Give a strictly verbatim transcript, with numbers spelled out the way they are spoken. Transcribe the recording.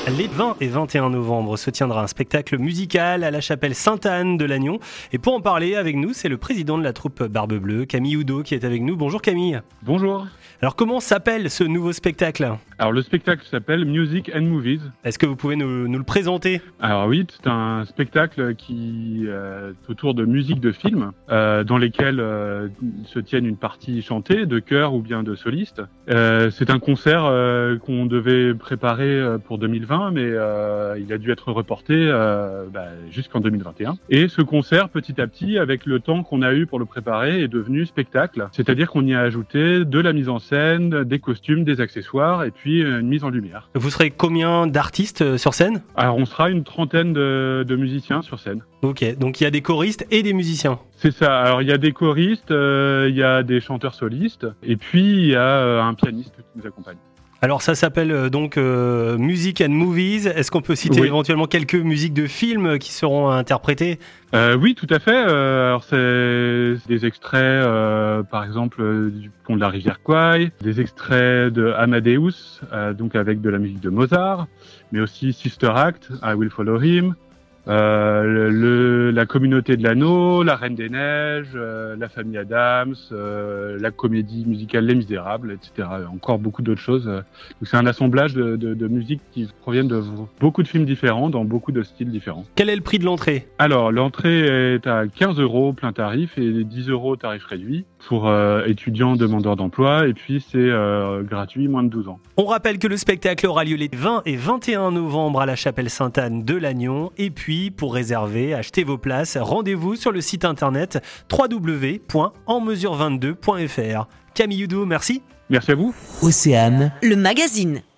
Les vingt et vingt et un novembre se tiendra un spectacle musical à la chapelle Sainte-Anne de Lannion. Et pour en parler avec nous, c'est le président de la troupe Barbe Bleue, Camille Oudot, qui est avec nous. Bonjour Camille. Bonjour. Alors comment s'appelle ce nouveau spectacle ? Alors le spectacle s'appelle Music and Movies. Est-ce que vous pouvez nous, nous le présenter ? Alors oui, c'est un spectacle qui euh, est autour de musique de film, euh, dans lesquels euh, se tiennent une partie chantée, de chœur ou bien de soliste. Euh, c'est un concert euh, qu'on devait préparer pour deux mille vingt, mais euh, il a dû être reporté euh, bah, jusqu'en deux mille vingt et un. Et ce concert, petit à petit, avec le temps qu'on a eu pour le préparer, est devenu spectacle. C'est-à-dire qu'on y a ajouté de la mise en scène, des costumes, des accessoires et puis une mise en lumière. Vous serez combien d'artistes sur scène ? Alors on sera une trentaine de, de musiciens sur scène. Ok, donc il y a des choristes et des musiciens. C'est ça, alors il y a des choristes, euh, il y a des chanteurs solistes et puis il y a euh, un pianiste qui nous accompagne. Alors ça s'appelle euh, donc euh, Music and Movies. Est-ce qu'on peut citer oui. éventuellement quelques musiques de films qui seront interprétées ? euh, Oui, tout à fait. Euh, alors c'est des extraits, euh, par exemple, euh, du Pont de la rivière Kwai, des extraits de Amadeus, euh, donc avec de la musique de Mozart, mais aussi Sister Act, I Will Follow Him. Euh, le, la communauté de l'anneau, la Reine des Neiges, euh, la famille Adams, euh, la comédie musicale Les Misérables, et cetera. Encore beaucoup d'autres choses. Donc c'est un assemblage de, de, de musiques qui proviennent de beaucoup de films différents, dans beaucoup de styles différents. Quel est le prix de l'entrée ? Alors l'entrée est à quinze euros plein tarif et dix euros tarif réduit pour euh, étudiants demandeurs d'emploi, et puis c'est euh, gratuit, moins de douze ans. On rappelle que le spectacle aura lieu les vingt et vingt et un novembre à la chapelle Sainte-Anne de Lannion, et puis pour réserver, acheter vos places, rendez-vous sur le site internet w w w point en mesure vingt-deux point f r. Camille Oudot, merci. Merci à vous. Océane, le magazine.